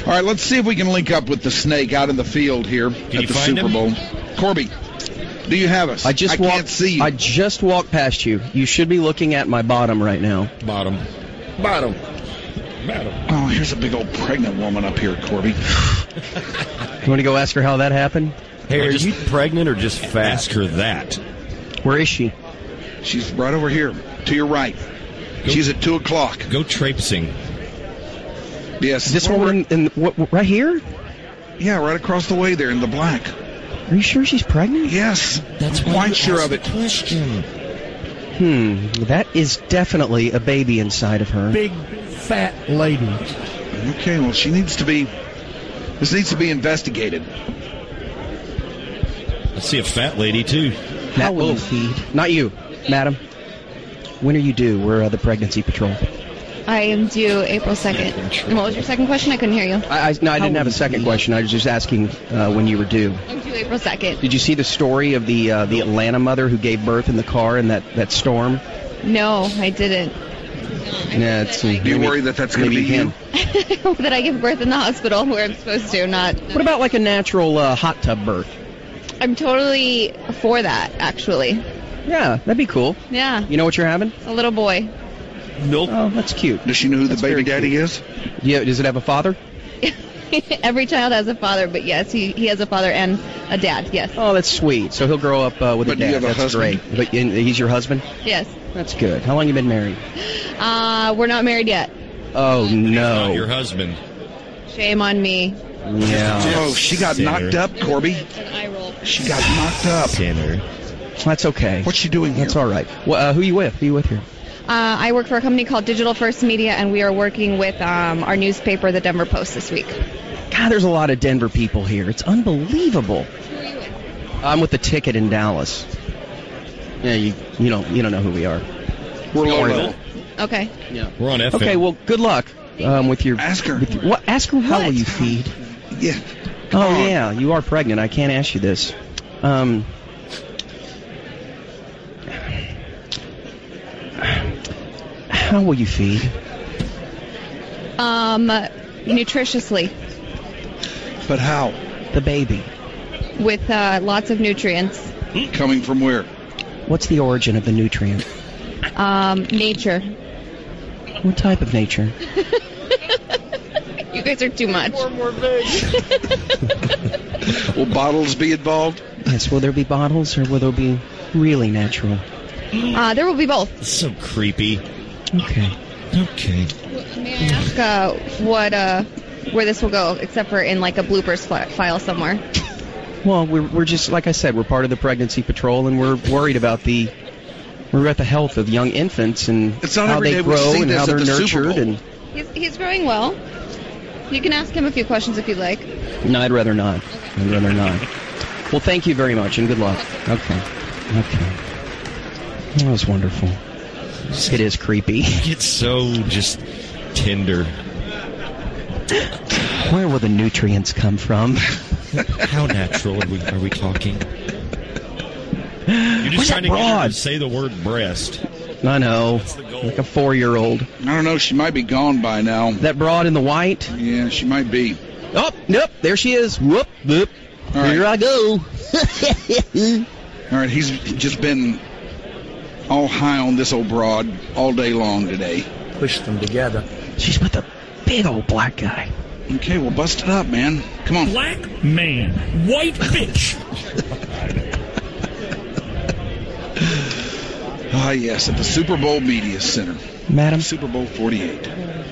All right, let's see if we can link up with the snake out in the field here at the Super Bowl. Corby, do you have us? I can't see you. I just walked past you. You should be looking at my bottom right now. Bottom. Oh, here's a big old pregnant woman up here, Corby. You want to go ask her how that happened? Hey, are you pregnant or just fat? Ask her that. Where is she? She's right over here, to your right. She's at 2 o'clock. Go traipsing. Yes. This woman right here? Yeah, right across the way there in the black. Are you sure she's pregnant? Yes. That's I'm quite sure of it. Question. That is definitely a baby inside of her. Big, fat lady. Okay, well, this needs to be investigated. I see a fat lady, too. How will you feed? Not you, madam. When are you due? We're the Pregnancy Patrol. I am due April 2nd. And what was your second question? I couldn't hear you. I didn't have a second question. I was just asking when you were due. I'm due April 2nd. Did you see the story of the Atlanta mother who gave birth in the car in that storm? No, I didn't. Yeah, do you worry that's going to be him? I hope that I give birth in the hospital where I'm supposed to, not... What about like a natural hot tub birth? I'm totally for that, actually. Yeah, that'd be cool. Yeah. You know what you're having? A little boy. Milk. Oh, that's cute. Does she know who the baby daddy is? Yeah. Does it have a father? Every child has a father, but yes, he has a father and a dad, yes. Oh, that's sweet. So he'll grow up with a dad. Do you have a husband? Great. But he's your husband? Yes. That's good. How long you been married? We're not married yet. Oh, no. Not your husband. Shame on me. Yeah. Oh, she got knocked up, Corby. An eye roll. She got knocked up. Sinner. That's okay. What's she doing here? That's all right. Well, who you with? Who you with here? I work for a company called Digital First Media, and we are working with our newspaper, the Denver Post, this week. God, there's a lot of Denver people here. It's unbelievable. Who are you with? I'm with the Ticket in Dallas. Yeah, you don't know who we are. We're low level. Okay. Yeah. We're on FM. Okay, well, good luck with your... Ask her. What? Ask her what? How will you feed? Yeah. Come on. Yeah, you are pregnant. I can't ask you this. How will you feed? Nutritiously. But how? The baby. With lots of nutrients. Coming from where? What's the origin of the nutrient? Nature. What type of nature? You guys are too much. Will bottles be involved? Yes, will there be bottles or will there be really natural? There will be both. It's so creepy. Okay. May I ask where this will go, except for in like a bloopers file somewhere? Well, we're just, like I said, we're part of the Pregnancy Patrol, and we're worried about the health of young infants and how they grow and how they're nurtured. And he's growing well. You can ask him a few questions if you'd like. No, I'd rather not. Well, thank you very much, and good luck. Okay. That was wonderful. It is creepy. It's so just tender. Where will the nutrients come from? How natural are we talking? You're just trying to get her to say the word breast. I know. Like a 4-year-old. I don't know. She might be gone by now. That broad in the white? Yeah, she might be. Oh, nope. There she is. Whoop, whoop. Here I go. All right, he's just been all high on this old broad all day long today. Push them together. She's with a big old black guy. Okay, well, bust it up, man. Come on. Black man, white bitch. Ah, yes, at the Super Bowl Media Center. Madam? Super Bowl 48.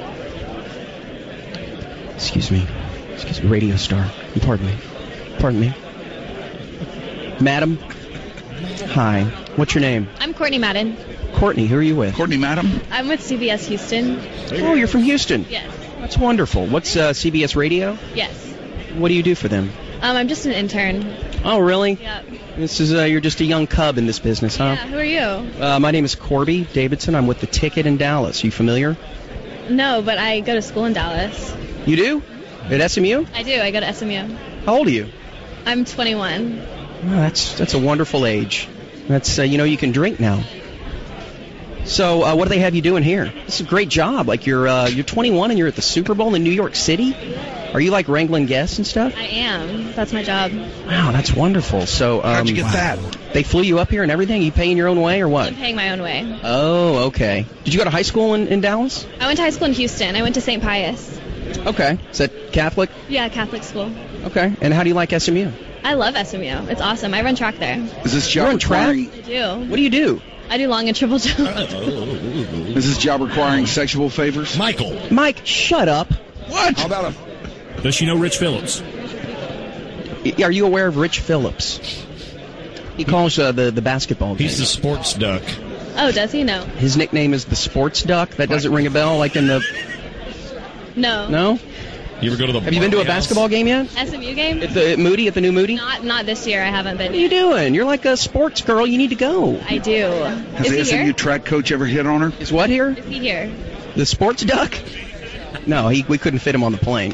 Excuse me, radio star. Pardon me. Madam? Hi. What's your name? I'm Courtney Madden. Courtney, who are you with? Courtney, madam? I'm with CBS Houston. Oh, you're from Houston? Yes. That's wonderful. What's CBS Radio? Yes. What do you do for them? I'm just an intern. Oh, really? Yep. This is you're just a young cub in this business, huh? Yeah, who are you? My name is Corby Davidson. I'm with the Ticket in Dallas. You familiar? No, but I go to school in Dallas. You do? At SMU? I do. I go to SMU. How old are you? I'm 21. Oh, that's a wonderful age. That's you can drink now. So what do they have you doing here? This is a great job. Like you're 21 and you're at the Super Bowl in New York City. Are you like wrangling guests and stuff? I am. That's my job. Wow, that's wonderful. So, how'd you get that? They flew you up here and everything? You paying your own way or what? I'm paying my own way. Oh, okay. Did you go to high school in Dallas? I went to high school in Houston. I went to St. Pius. Okay. Is that Catholic? Yeah, Catholic school. Okay. And how do you like SMU? I love SMU. It's awesome. I run track there. Is this You're job on track? requiring? I do. What do you do? I do long and triple jump. Is this job requiring sexual favors? Michael. Mike, shut up. What? How about Does she know Rich Phillips? Are you aware of Rich Phillips? He calls the basketball game. He's the sports duck. Oh, does he? No. His nickname is the Sports Duck. That doesn't ring a bell like in the... No. No? You ever go to the Have you been to a basketball game yet? SMU game? At the Moody, at the new Moody? Not this year. I haven't been. What are you doing? You're like a sports girl. You need to go. I do. Has Is the he SMU here? track coach ever hit on her? Is what here? Is he here? The Sports Duck? No, we couldn't fit him on the plane.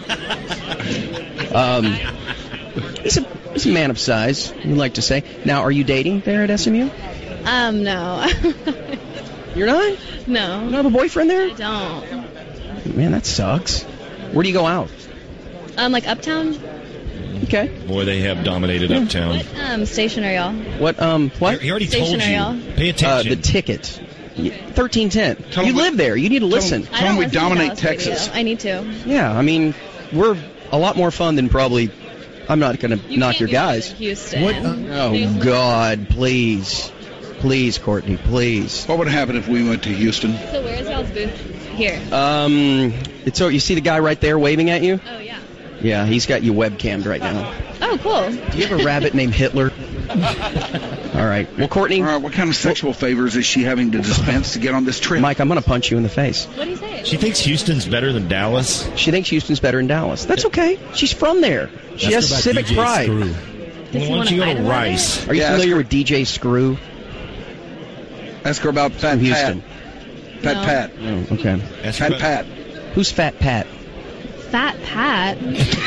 He's a man of size, we like to say. Now, are you dating there at SMU? No. You're not? You No. don't have a boyfriend there? I don't. Man, that sucks. Where do you go out? Like Uptown? Okay. Boy, they have dominated Uptown. What station are y'all? What? What? He already told Station are you. y'all? Pay attention. The Ticket. 1310. Tell You him we- live there. You need to listen. I Tell don't him we listen to dominate Dallas Texas. radio. I need to. Yeah, I mean, we're a lot more fun than probably... I'm not going to You knock can't your do that guys. in Houston. What, Oh, God, please. Please, Courtney, please. What would happen if we went to Houston? So where is y'all's booth? Here. It's so you see the guy right there waving at you? Oh, yeah. Yeah, he's got you webcammed right now. Oh, cool. Do you have a rabbit named Hitler? All right. Well, Courtney, All right, what kind of sexual favors is she having to dispense to get on this trip? Mike, I'm going to punch you in the face. What do you say? She thinks Houston's better than Dallas. She thinks Houston's better than Dallas. That's okay. She's from there. She has civic pride. Well, Does why he don't want you to go fight to about Rice? Are you Yeah, familiar with DJ Screw Ask her about Fat from Houston? Pat. No. Pat. Oh, okay. Ask her Pat about- Pat. Who's Fat Pat? Fat Pat.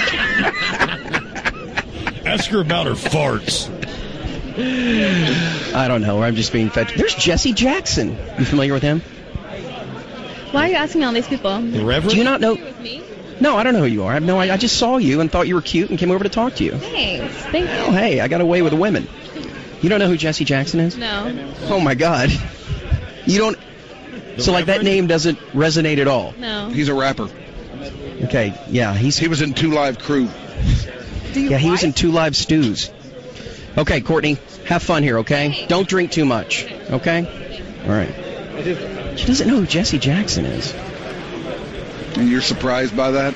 Ask her about her farts. I don't know. I'm just being fed. There's Jesse Jackson. You familiar with him? Why are you asking all these people? The Reverend? Do you not know? With me? No, I don't know who you are. I have no idea. I just saw you and thought you were cute and came over to talk to you. Thanks. Thank Oh, you. hey, I got away with the women. You don't know who Jesse Jackson is? No. Oh, my God. You don't... So, like, that Reverend? name doesn't resonate at all. No. He's a rapper. Okay, yeah, He was in 2 Live Crew. he was in 2 Live Stews. Okay, Courtney, have fun here, okay? Don't drink too much, okay? All right. She doesn't know who Jesse Jackson is. And you're surprised by that?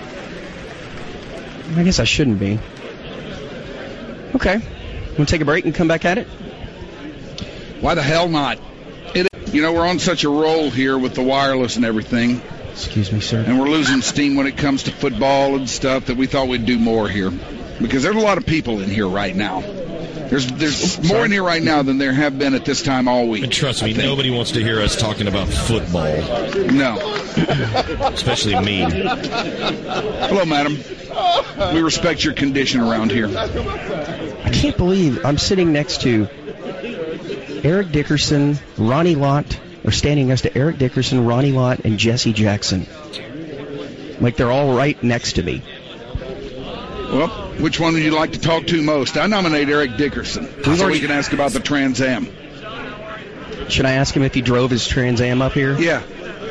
I guess I shouldn't be. Okay. Want to take a break and come back at it? Why the hell not? You know, we're on such a roll here with the wireless and everything, Excuse me, sir. and we're losing steam when it comes to football and stuff, that we thought we'd do more here. Because there's a lot of people in here right now. There's more in here right now than there have been at this time all week. And trust me, I think. nobody wants to hear us talking about football, No. especially me. Hello, madam. We respect your condition around here. I can't believe I'm sitting next to Eric Dickerson, Ronnie Lott, or standing next to Eric Dickerson, Ronnie Lott, and Jesse Jackson. Like they're all right next to me. Well, which one would you like to talk to most? I nominate Eric Dickerson, so we can ask about the Trans Am. Should I ask him if he drove his Trans Am up here? Yeah.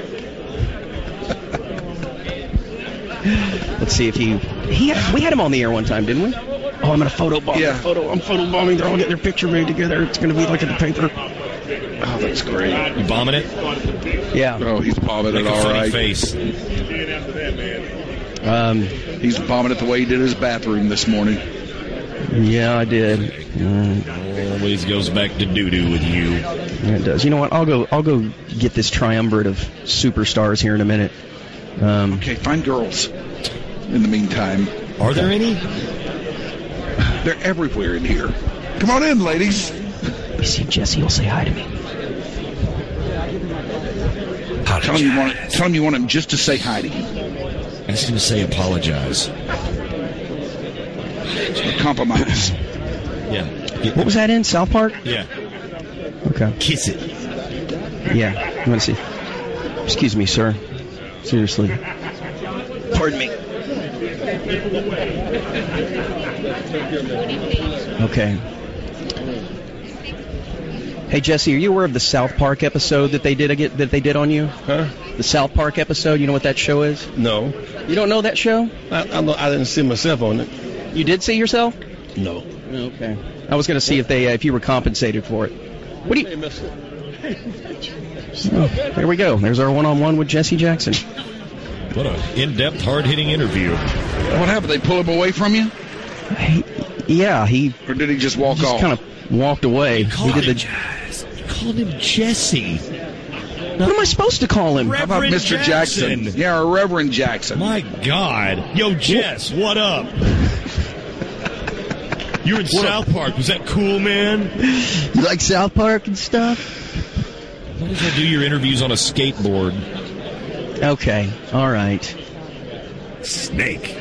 Let's see if we had him on the air one time, didn't we? Oh, I'm gonna photobomb. Yeah. I'm photobombing. They're all getting their picture made together. It's gonna be like in the paper. Oh, that's great. You bombing it? Yeah. Oh, he's bombing Make it a all funny right. face. He's bombing it the way he did his bathroom this morning. Yeah, I did. Always goes back to doo-doo with you. Yeah, it does. You know what? I'll go get this triumvirate of superstars here in a minute. Okay, find girls. In the meantime, Are there any? they're everywhere in here. Come on in, ladies. You see, Jesse will say hi to me. Tell him you want him just to say hi to you. Ask him to say apologize. Compromise. Yeah. What was that in? South Park? Yeah. Okay. Kiss it. Yeah. Let me see. Excuse me, sir. Seriously. Pardon me. Okay. Hey Jesse, are you aware of the South Park episode that they did on you? Huh? The South Park episode. You know what that show is? No. You don't know that show? I didn't see myself on it. You did see yourself? No. Okay. I was going to see if you were compensated for it. What do you? Oh, there we go. There's our one-on-one with Jesse Jackson. What an in-depth, hard-hitting interview. What happened? They pull him away from you? He Or did he just walk off? kind of walked away. He did the. You called him Jesse. What am I supposed to call him? How about Reverend Mr. Jackson? Yeah, or Reverend Jackson. My God. Yo, Jess, what up? You're in South Park. Was that cool, man? You like South Park and stuff? Why does I do your interviews on a skateboard? Okay. All right. Snake.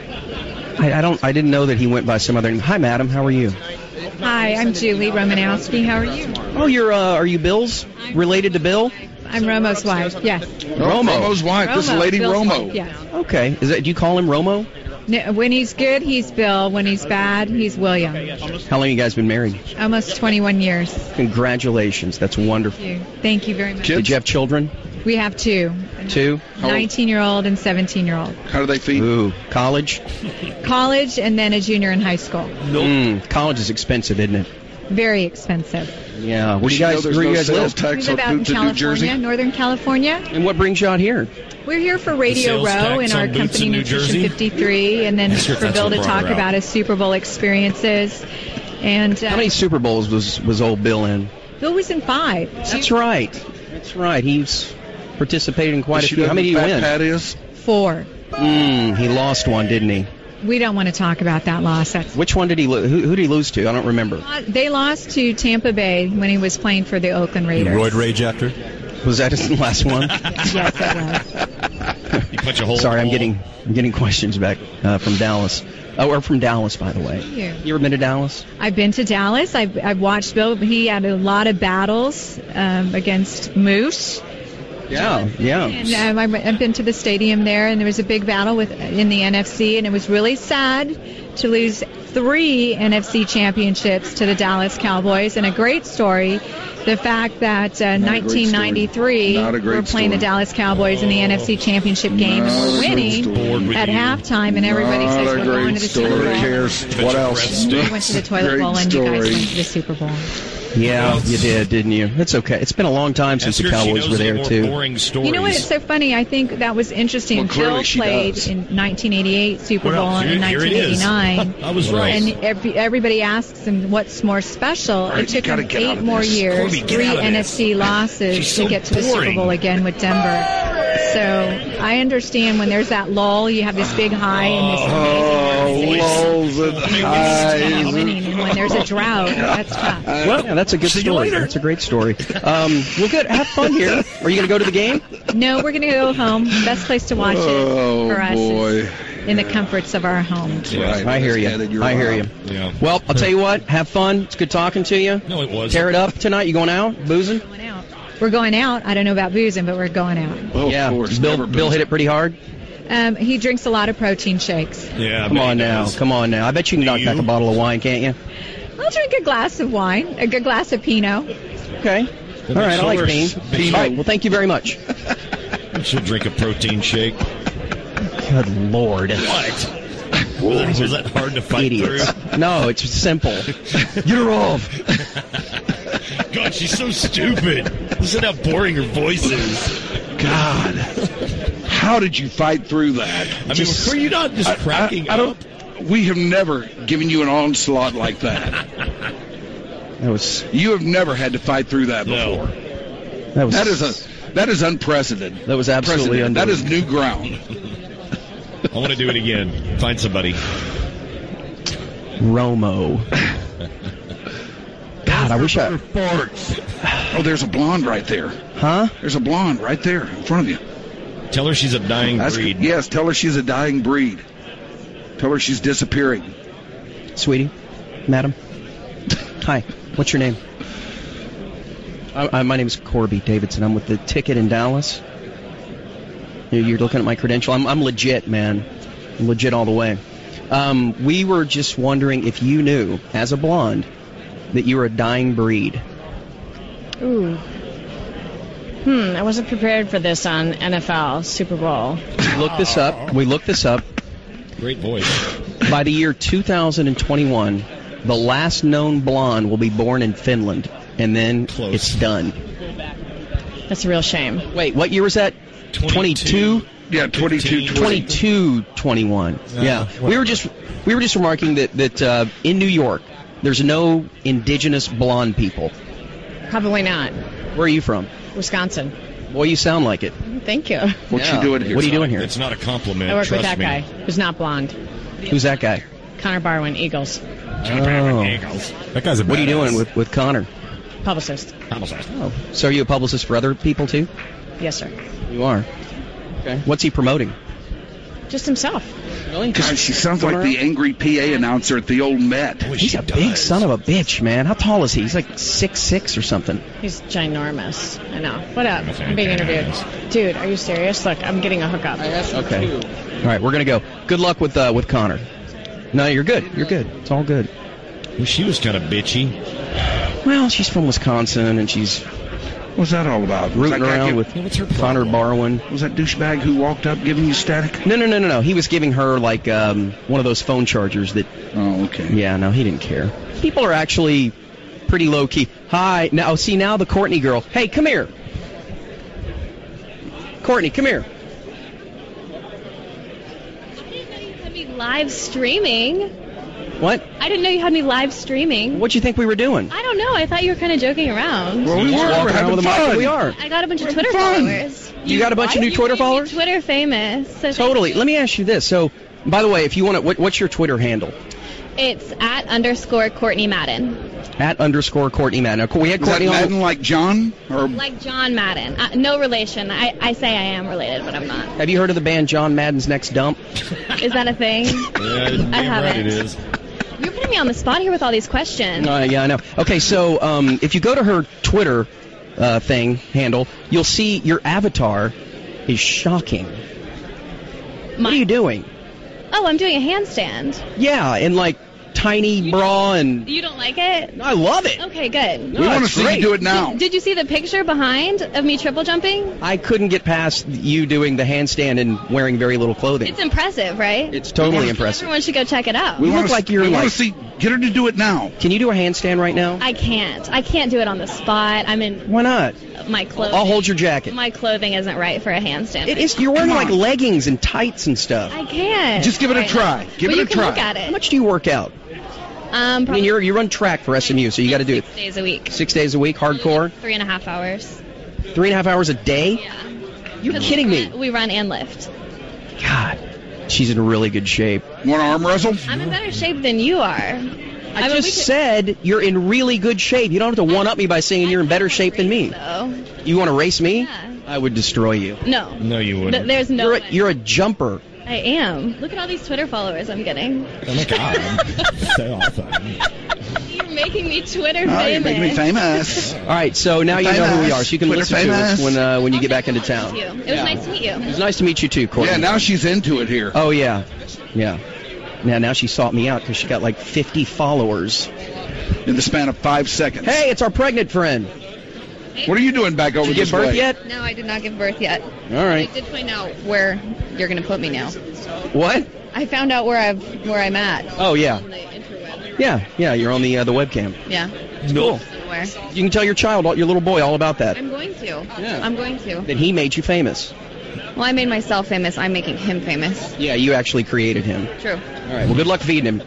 I didn't know that he went by some other name. Hi, madam. How are you? Hi, I'm Julie Romanowski. How are you? Oh, are you Bill's? Related to Bill? I'm Romo's wife. Yes. Romo's wife. This is Lady Bill's Romo. wife, yes. Okay. Do you call him Romo? No, when he's good, he's Bill. When he's bad, he's William. How long you guys been married? Almost 21 years. Congratulations. That's wonderful. Thank you very much. Did you have children? We have two. Two? 19-year-old and 17-year-old. How do they feed? Ooh, college? College and then a junior in high school. College is expensive, isn't it? Very expensive. Yeah. Where do you guys live? Tax We live out in California, Northern California. And what brings you out here? We're here for Radio The sales Row tax in our on boots company in New Nutrition Jersey? 53, and then That's for what Bill to brought talk her out. about his Super Bowl experiences. And How many Super Bowls was old Bill in? Bill was in 5. That's right. That's right. He's participated in quite a few. How many did he win? Pat is? 4. He lost one, didn't he? We don't want to talk about that loss. Which one did he lose? Who did he lose to? I don't remember. They lost to Tampa Bay when he was playing for the Oakland Raiders. Roid rage after? Was that his last one? Yes, it was. You punch a hole. Sorry, in I'm the wall. getting questions back from Dallas. Or from Dallas, by the way. Thank You ever been to Dallas? I've been to Dallas. I've watched Bill. He had a lot of battles against Moose. Yeah. And I've been to the stadium there, and there was a big battle in the NFC, and it was really sad to lose 3 NFC championships to the Dallas Cowboys. And a great story, the fact that 1993 we're playing the Dallas Cowboys in the NFC Championship game, and we're winning at halftime, and everybody says we're going to the Super Bowl. Who cares? What else? We went to the toilet Great bowl, and you guys story. went to the Super Bowl. Yeah, you did, didn't you? It's okay. It's been a long time since the Cowboys were there, too. Boring stories. You know what? It's so funny. I think that was interesting. Well, clearly Bill she played does. in 1988 Super Bowl Well, and in here it is. 1989. I was right. And everybody asks him what's more special. right, It took you gotta him get out 8 of more this. years, Corby, get 3 out of this. NFC losses She's to so get to the Super boring. Bowl again with Denver. So I understand when there's that lull, you have this big high and this amazing Lulls and highs. winning, and when there's a drought, that's tough. Well, yeah, that's a good See you story. later. That's a great story. Well, good. Have fun here. Are you going to go to the game? No, we're going to go home. Best place to watch Oh, it for us boy. is in the comforts of our home. Right, I hear you. headed, you're I hear right. you. Yeah. Well, I'll tell you what. Have fun. It's good talking to you. No, it was. Tear it up tonight. You going out? Boozing? Going out. We're going out. I don't know about boozing, but we're going out. Oh, Yeah. of course. Bill never hit it pretty hard. He drinks a lot of protein shakes. Yeah. I Come bet on he now. does. Come on now. I bet you can knock Do back you? a bottle of wine, can't you? I'll drink a glass of wine, a good glass of Pinot. Okay. All right. I like bean. Pinot. All right. Well, thank you very much. She'll drink a protein shake. Good Lord. What? Was that hard to fight Idiots. through? No, it's simple. Get her off. God, she's so stupid. Listen how boring her voice is. God. How did you fight through that? I mean, were you not just cracking I up? don't. We have never given you an onslaught like that. That was You have never had to fight through that No. before. that was That is unprecedented. that was absolutely That is unbelievable. new ground. I want to do it again. Find somebody. Romo. God, I wish I. Oh, there's a blonde right there. Huh? There's a blonde right there in front of you. Tell her she's a dying breed. Yes, tell her she's a dying breed. Tell her she's disappearing. Sweetie, madam. Hi. What's your name? My name is Corby Davidson. I'm with the ticket in Dallas. You're looking at my credential. I'm legit, man. legit all the way. We were just wondering if you knew, as a blonde, that you were a dying breed. Ooh. I wasn't prepared for this on NFL Super Bowl. We looked this up. Great voice. By the year 2021, the last known blonde will be born in Finland, and then it's done. That's a real shame. Wait, what year was that? 22? Yeah, 22, 21. Yeah. We were just remarking that in New York, there's no indigenous blonde people. Probably not. Where are you from? Wisconsin. Boy, you sound like it. Thank you. What you doing here? What are you doing here? It's not a compliment. I work with trust that me. guy who's not blonde. Who's that guy? Connor Barwin, Eagles. That guy's a What are you doing with Connor? Publicist. Oh, so are you a publicist for other people too? Yes, sir. You are. Okay. What's he promoting? Just himself. Really? God, she sounds like the angry PA announcer at the old Met. He's a big son of a bitch, man. How tall is he? He's like 6'6" or something. He's ginormous. I know. What up? I'm being interviewed. Dude, are you serious? Look, I'm getting a hookup. Okay. All right, we're gonna go. Good luck with Connor. No, you're good. You're good. It's all good. Well, she was kind of bitchy. Well, she's from Wisconsin, and she's What's that all about? rooting around with Connor Barwin. Was that douchebag who walked up giving you static? No. He was giving her like one of those phone chargers that. Oh, okay. Yeah, no, he didn't care. People are actually pretty low key. Hi, now the Courtney girl. Hey, come here. Courtney, come here. Live streaming. What? I didn't know you had me live streaming. What'd you think we were doing? I don't know. I thought you were kind of joking around. Well, we were. Walking We're around having with a mic. fun. We are. I got a bunch of Twitter fun. followers. You got a bunch of new Twitter made me followers? Twitter famous. So Totally. Let me ask you this. So, by the way, if you want to, what's your Twitter handle? It's @_Courtney Madden. @_Courtney Madden. Now, we had Is that Courtney on. Madden like John? Or Like John Madden. No relation. I say I am related, but I'm not. Have you heard of the band John Madden's Next Dump? Is that a thing? Yeah, I haven't. right, it is. You're putting me on the spot here with all these questions. Yeah, I know. Okay, so if you go to her Twitter handle, you'll see your avatar is shocking. What are you doing? Oh, I'm doing a handstand. Yeah, in like tiny bra and. You don't like it? I love it. Okay, good. we want to see you do it now. Did you see the picture behind of me triple jumping? I couldn't get past you doing the handstand and wearing very little clothing. It's impressive, right? It's totally impressive. Everyone should go check it out. You look like you're we want like. to see. Get her to do it now. Can you do a handstand right now? I can't do it on the spot. I'm in Why not? my clothing. I'll hold your jacket. My clothing isn't right for a handstand. It is. You're wearing like leggings and tights and stuff. I can't. Just give it a Right try. now. Give But it a you can try. look at How it. much do you work out? I Probably mean, you run track for SMU, so you got to do it 6 days a week. 6 days a week, hardcore, 3.5 hours. 3.5 hours a day. Yeah. You're 'Cause kidding me. We run and lift. God, she's in really good shape. Want to arm wrestle? I'm in better shape than you are. I just said you're in really good shape. You don't have to one-up me by saying you're in better shape than me. So, You want to race me? yeah. I would destroy you. No. No, you wouldn't. There's no way. You're a jumper. I am. Look at all these Twitter followers I'm getting. Oh my God. So awesome. You're making me Twitter Oh, famous. you're making me famous. All right, so now you know who we are, so you can Twitter listen to us when you get back into town. Thank you. It was nice to meet you. It was nice to meet you too, Courtney. Yeah, now she's into it here. Oh yeah. Now she sought me out because she got like 50 followers. In the span of 5 seconds. Hey, it's our pregnant friend. What are you doing back over Did you this give birth way? yet? No, I did not give birth yet. All right. I did find out where you're going to put me now. What? I found out where I'm at. Oh yeah. On the interweb. Yeah. You're on the webcam. Yeah. Cool. Where? You can tell your your little boy, all about that. I'm going to. Yeah. I'm going to. That he made you famous. Well, I made myself famous. I'm making him famous. Yeah, you actually created him. True. All right. Well, good luck feeding him.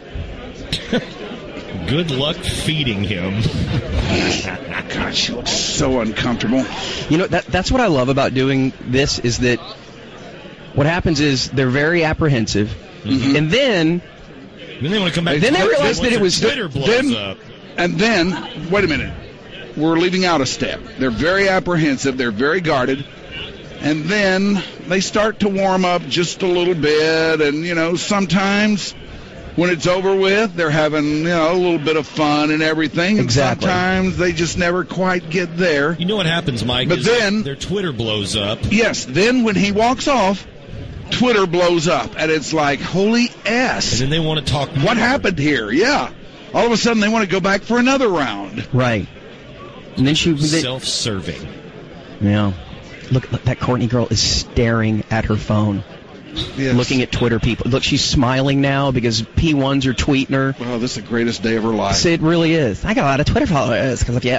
Good luck feeding him. God, she looks so uncomfortable. You know, that's what I love about doing this is that what happens is they're very apprehensive, and then they want to come back. Then they realize that it was Twitter blows up. And then, wait a minute. We're leaving out a step. They're very apprehensive. They're very guarded. And then they start to warm up just a little bit. And, sometimes when it's over with, they're having, a little bit of fun and everything. And Exactly. sometimes they just never quite get there. You know what happens, Mike? But is then- their Twitter blows up. Yes, then when he walks off, Twitter blows up, and it's like, holy S. And then they want to talk more. What happened here? Yeah. All of a sudden, they want to go back for another round. Right. And then Self-serving. Yeah. Look, that Courtney girl is staring at her phone. Yes. Looking at Twitter people. Look, she's smiling now because P1s are tweeting her. Oh, this is the greatest day of her life. So it really is. I got a lot of Twitter followers because of,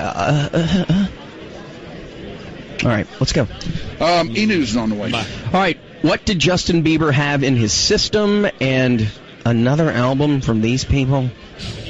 All right, let's go. E-News is on the way. Bye. All right, what did Justin Bieber have in his system? And another album from these people?